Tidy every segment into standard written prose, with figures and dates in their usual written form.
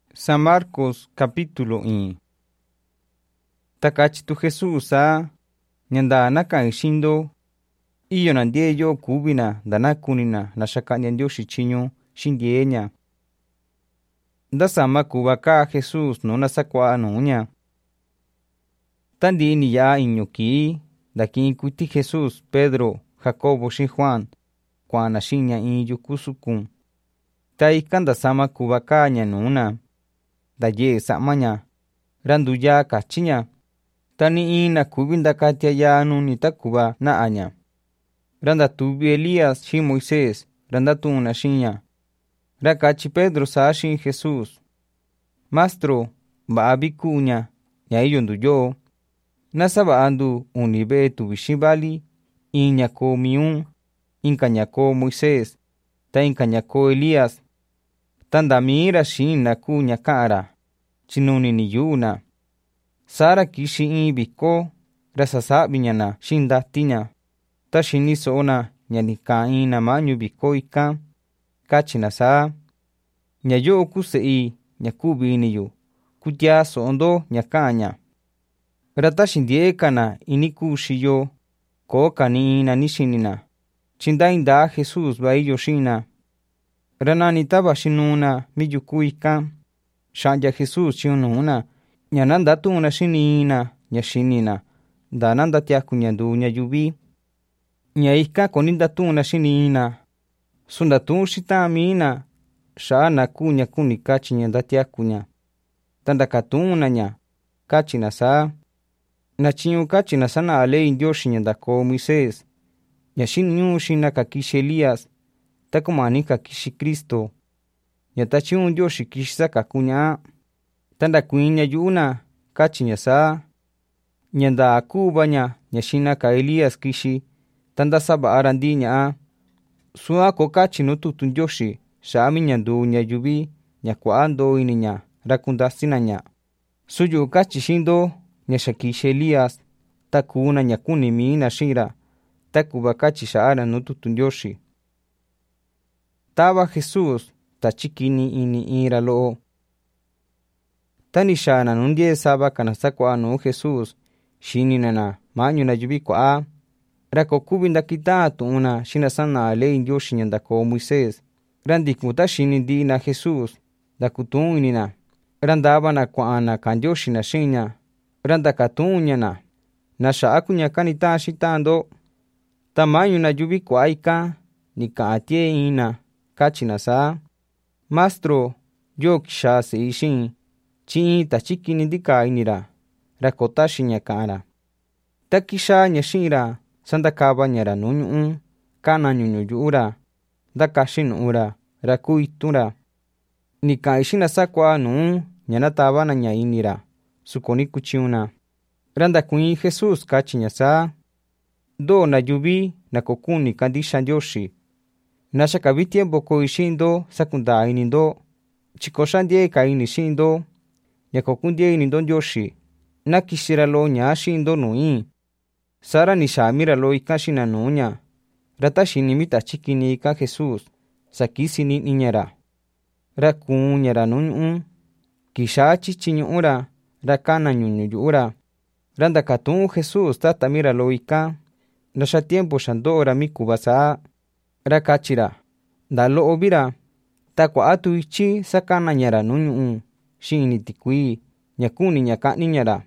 San Marcos capítulo 1. Takachi tu Jesús nyanda nakaishindo iyo nandie yo kubina danakunina nashakanya ndio shichinyo shindienya. Ndasama kubaka Jesús no nasakwa anunya. Tandi ni ya inyuki daki kuti Jesús Pedro Jacobo shi Juan kwa nashinya inyukusukun. Tai kanda sama kubaka nyanuna. Daye samanya randuya kachinya. Tani ina kubinda katia ya nuni takuba na anya. Randa tubi Elías shi Moisés randa tu nashinya. Rakachi Pedro sashi Jesús. Mastro baabikunya ya iyondu yo. Nasaba andu unibe tu bishibali inyako miun inkanyako Moisés ta inkanyako Elías. Tanda mira shina kunya kara chinuni ni yuna. Sara kishi biko rasasa binyana shinda tinya. Ta shini sona nyanika ina manyu biko ika kachina sa. Nyayo kusei nyakubi niyu kutya sondo nyakanya. Rata shindie kana iniku shiyo ko kani ina nishinina. Chinda inda Jesús baiyo shina. Ranani taba shinuna miyukuika. Shanya Jesús chionuna. Nyananda tuna shinina nyashinina. Dananda tiakunyandu nyayubi. Nyaika koninda tuna shinina. Sunda tu shitamina. Shana kunya kunika chinyanda tiakunya. Tanda katuna nya. Kachina sa. Nachinyu kachina sana ale indio shinyanda ko Moisés. Nyashinyu shina kakishi Elías. Takumani kakishi Kristo. Nyatachiun dio shikishisa kakunya. Tanda kuinya yuna kachinya sa. Nyanda akubanya nyashina ka Elías kishi. Tanda saba arandinya. Sua ko kachinu tutun yoshi. Shami nyandu nyayubi nyakuando ininya rakundasina nya. Suyu kachishindo nyashakishi Elías. Takuna nyakuni miina shira. Takuba kachisha ara no tutun yoshi. Taba Jesús tachikini ini ira loo. Tanishana nundie saba kanasakwa no Jesús shininana manyu na yubi kwa. Rako kubinda kita tuna shinasana ale indio shinyanda ko Moisés. Randikuta shinindi na Jesús dakutun inina. Randaba na kwa ana kandio shinashinya. Randakatunyana. Nasha akunya kanita shitando. Tamanyu na yubi kwa ika nika atie ina. Kachina sa. Mastro yo kisha se ishin. Chi tachikini dika inira. Rakota shinya kara. Takisha nyashira. Sandakaba nyara nunyun. Kana nyunyu yura. Dakashin ura. Rakuitura. Nika ishina sakwa nu. Nyanataba na nyainira. Sukoni kuchiuna. Randa kuin Jesús kachinya sa. Do na yubi na kokuni kandisha yoshi. Nasha kabiti mboko ishindo sakunda inindo. Chikoshandie kaini shindo. Nyakokundie inindo yoshi. Nakishira lo nya shindo nui. Sara nishamira lo ikashina nunya. Ratashi nimita chikini ika Jesús. Sakisi ni niñara. Rakunyara nunyun. Kisha chichinyura. Rakana nyunyura. Randa katun Jesús tata mira lo ika. Nasha tiempo shandora mikubasa. Rakachira. Dalo obira. Takwa atu ichi sakana nyara nunyun. Shini tikui. Nyakuni nyakani nyara.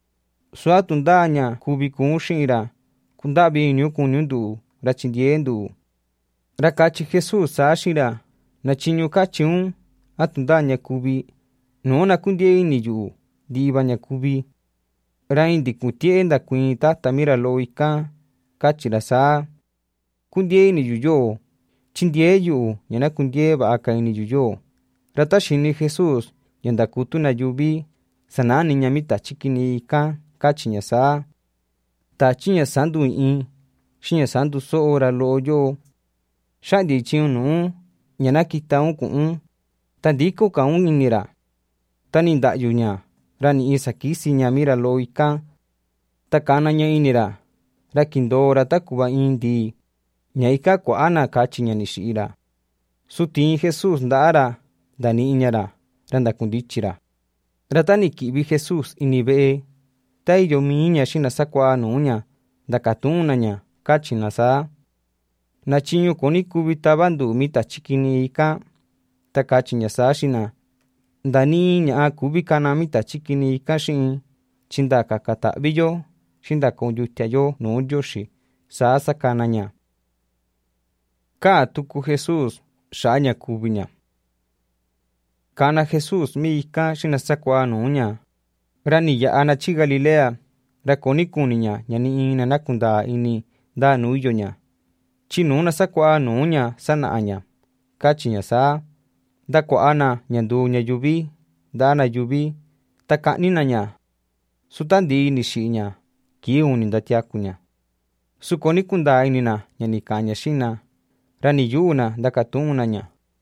Suatundanya kubikun shira. Kundabi nyukunyundu. Rachindiendu. Rakachi Jesús sashira. Nachinyu kachiun. Atundanya kubi. Nona kundie iniyu. Diba nyakubi. Raindi kutienda kuin tata mira loika. Kachira sa. Kundie iniyu yo. Chindie yu. Nyana kundie baaka iniyu yo. Ratashini Jesús. Yanda kutuna yubi. Sanani nyamita chikini ika. Kachinya sa. Tachinya sandu in. Shinya sandu soora loo yo. Shadi chiunu. Nyana kita unkun. Tandiko ka inira. Taninda yunya. Rani isa kisi nyamira loo ika. Takana nya inira. Rakindora takuba indi. Nyaika kwa ana kachinya nishira. Sutin Jesús ndara. Dani inyara. ra ndakundichi ra. Ra ta ni ki'vi Jesús ini ve'e, ta iyo mii ña xi nasakua'a nuu ña ndakatu'un ña, kachi na saa: ―Na chiñu kuni kuvi tava ndu'u mi tatyi kini ikan. Ta kachi ña saa xina: ―Nda nii ña'a kuvi kana mi tatyi kini ikan xi'in, tyi nda kaka ta'vi yo xi nda konyutya yo nuu Ndioxi, saa sakana ña. Ka'an tuku Jesús xa'a ña kuvi ña. Kana Jesús mi ikan xi nasakua'a nuu ña, ra ni ya'a na tyi Galilea, ra koni kuni ña ña ni in na nakundaa ini ndaa nuu iyo ña, tyi nuu nasakua'a nuu ña sana'a ña, kachi ña saa: ―Ndakua'a na ña nduu ña yuvi, ndaa na yuvi, ta ka'ni na ña. Su ta ndii ni xi'i ña, kii uni ndatiaku ña. Su koni kundaa ini na ña ni ka'an ña xi'in na, ra ni yu'u na ndakatu'un na ña: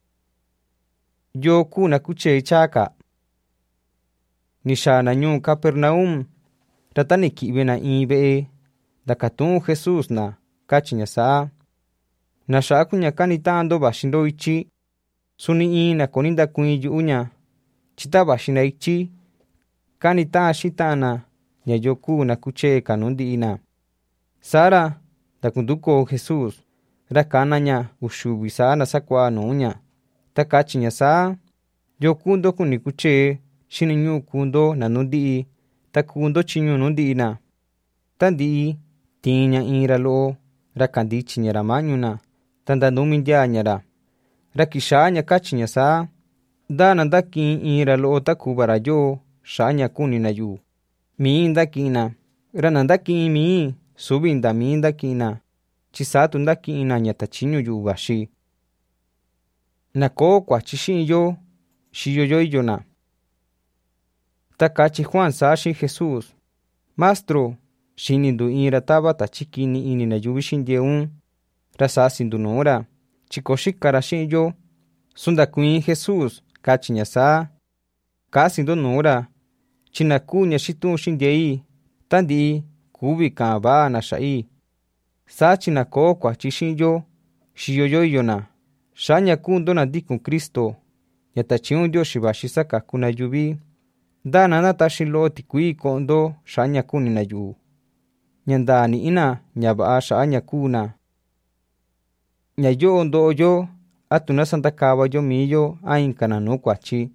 ―¿Yoo kuu na kutyee tyaa ka? Ni xaa na ñuu Capernaum, ra ta ni ki'vi na in ve'e, ndakatu'un Jesús na, kachi ña saa: ―¿Naxa'a kuña kanita'an ndo vaxi ndo ityi? Suni in na koni ndakuiin yu'u ña, tyi ta vaxi na ityi, kanita'an xiin ta'an na ña yoo kuu na kutyee ka nuu ndi'i na. Saa ra ndakundukoo Jesús, ra kana ña uxuvi saa nasakua'a nuu ña, ta kachi ña saa: ―Yoo kuu ndo kuni kutyee, xiniñu'u kuu ndo na nuu ndi'i, ta kuu ndo tyiñu nuu ndi'i na. Ta ndi'i tiin ña in ra lo'o, ra kandityi ña ra mañu na, ta ndanumintyaa ña ra. Ra kixaa ña kachi ña saa: ―¿Ndaa na ndaki'in in ra lo'o ta ku'va ra yoo xa'a ña kuni na yu'u? Mii ndaki'in na. Ra na ndaki'in mii, suvi nda mii ndaki'in na, tyi saa tu ndaki'in na ña tatyiñu yu'u vaxi. Na koo kuatyi xi'in yo, xiyo yo iyo na. Ta kachi Juan saa xi'in Jesús: ―Mastru, xini ndu in ra tava tatyi kini ini na yuvi xindyee ra sasi ndunuu ra, tyi ko xika ra xi'in yo. Su ndakuiin Jesús, kachi ña saa: ―Kasi ndo nuu ra, tyi na kuu ña xitu'un xindyei, ta ndi'i kuvi ka'an va'a na xa'i. Saa tyi na koo kuatyi xi'in yo, xiyo yo iyo na, xa'a ña kuu ndo na ndikun Kristo, ña tatyiñu Ndioxi vaxi sakaku na yuvi. ¿Ndaa na nataxi lo'o tikuii ko'o ndo xa'a ña kuni na yu'u? Ña ndaa ni'i na ña va'a xa'a ña kuu na. Ña yo'o ndo'o yo, atu nasandakava yo mii yo a inka na nuu kuatyi.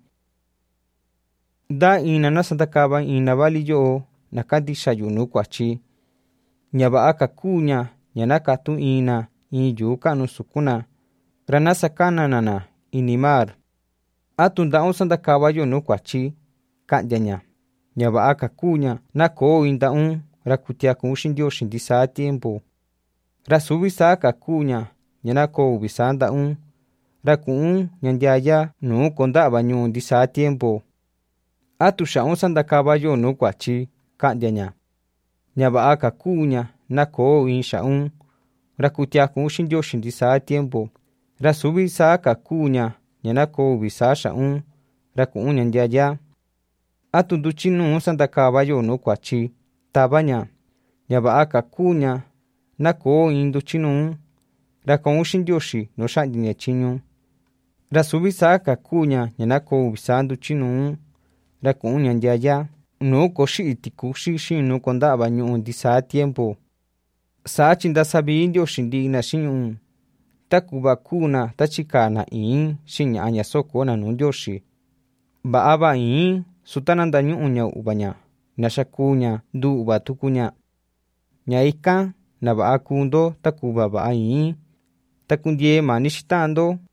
¿Ndaa in na nasandakava in navali yo'o na kandixa yu'u nuu kuatyi? Ña va'a ka kuu ña nakatu in na in yuu ka'nu sukun na, ra nasakana na ini mar. ¿Atu nda'un sandakava yo nuu kuatyi? Ka'ndya ña. Ña va'a ka kuu ña nakoo in nda'un ra kutiakun xi'in Ndioxi ndisaa tiempo. Ra suvi saa ka kuu ña nakoo uvi saa nda'un, ra ku'un ña ndiaya nuu konda'va ñu'u ndisaa tiempo. ¿Atu xa'un sandakava yo nuu kuatyi? Ka'ndya ña. Ña va'a ka kuu ña nakoo in xa'un ra kutiakun xi'in Ndioxi ndisaa tiempo. Ra suvi saa ka kuu ña nakoo uvi saa xa'un, ra ku'un ña ndiaya. ¿Atu ndutyinuu sandakava yo nuu kuatyi? Tava ña. Ña va'a ka kuu ña nakoo in ndutyinuu, ra ko'un xi'in Ndioxi nuu xa'ndia ña tyiñu. Ra suvi saa ka kuu ña nakoo uvi saa ndutyinuu, ra ku'un ña ndiaya nuu ko xi'i tikuxi xi'in nuu konda'va ñu'u ndisaa tiempo. Saa tyi ndasavii Ndioxi ndi'i na xi'in ñu'u, ta ku'va kuu na ta chikaa na iin xi'in ña'a ña soko na nuu Ndioxi. Va'a va iin, su ta nandañu'u ña u'va ña, naxa kuu ña ndu'va tuku ña. Ña ikan na va'a kuu ndo ta ku'va va'a iin, ta kundyee maa ni xiin ta'an ndo,